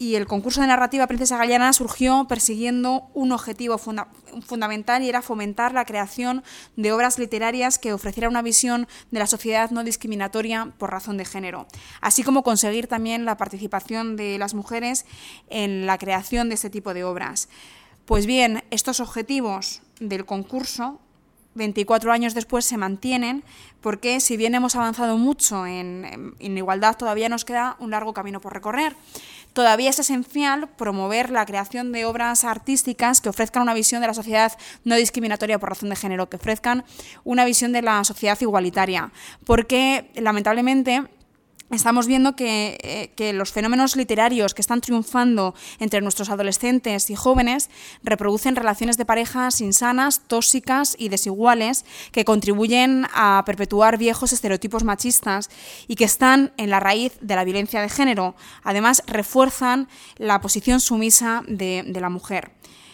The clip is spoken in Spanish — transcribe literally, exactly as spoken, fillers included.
y el concurso de narrativa Princesa Galeana surgió persiguiendo un objetivo funda- fundamental y era fomentar la creación de obras literarias que ofrecieran una visión de la sociedad no discriminatoria por razón de género, así como conseguir también la participación de las mujeres en la creación de este tipo de obras. Pues bien, estos objetivos del concurso veinticuatro años después se mantienen, porque si bien hemos avanzado mucho en, en igualdad, todavía nos queda un largo camino por recorrer. Todavía es esencial promover la creación de obras artísticas que ofrezcan una visión de la sociedad no discriminatoria por razón de género, que ofrezcan una visión de la sociedad igualitaria, porque lamentablemente estamos viendo que, eh, que los fenómenos literarios que están triunfando entre nuestros adolescentes y jóvenes reproducen relaciones de parejas insanas, tóxicas y desiguales que contribuyen a perpetuar viejos estereotipos machistas y que están en la raíz de la violencia de género. Además, refuerzan la posición sumisa de, de la mujer.